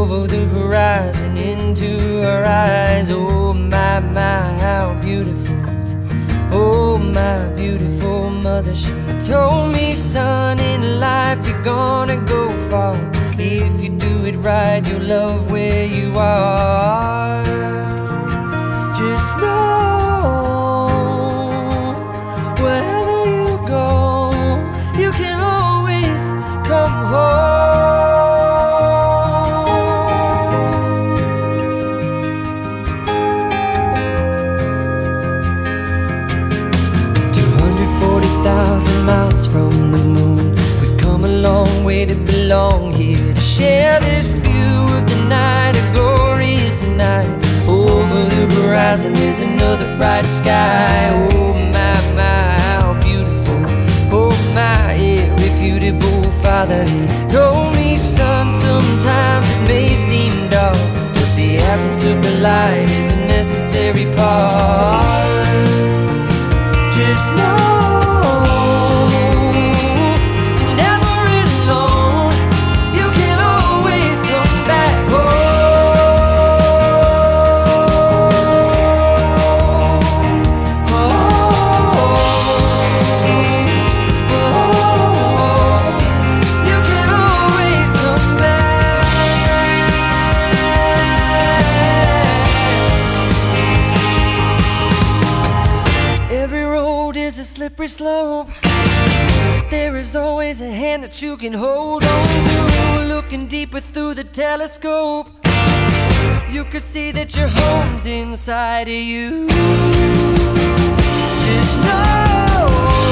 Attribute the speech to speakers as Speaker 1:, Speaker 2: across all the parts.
Speaker 1: over the horizon into our eyes. Oh my, how beautiful. Oh my beautiful mother, she told me, son, in life you're gonna go far. If you do it right, you'll love where you are. Just know, wherever you go, you can always come home. 240,000 miles from the moon, we've come a long way to belong here, to share this view of the night, a glorious night. Over the horizon is another bright sky. Oh my, how beautiful. Oh my, irrefutable father, he told me, son, sometimes it may seem dark, but the absence of the light is a necessary part. Just know, slippery slope. There is always a hand that you can hold on to. Looking deeper through the telescope, you could see that your home's inside of you. Just know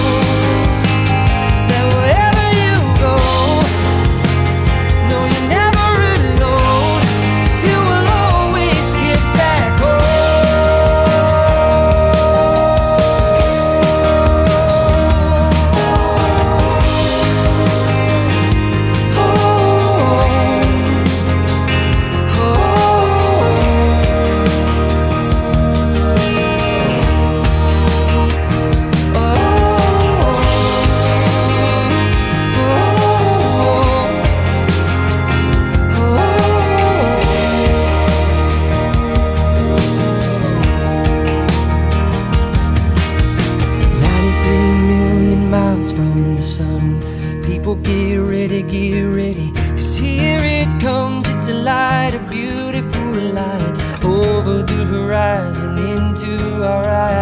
Speaker 1: that wherever you go, no, you're never alone. You will always get back home. From the sun, people get ready, 'cause here it comes, it's a light, a beautiful light, over the horizon into our eyes.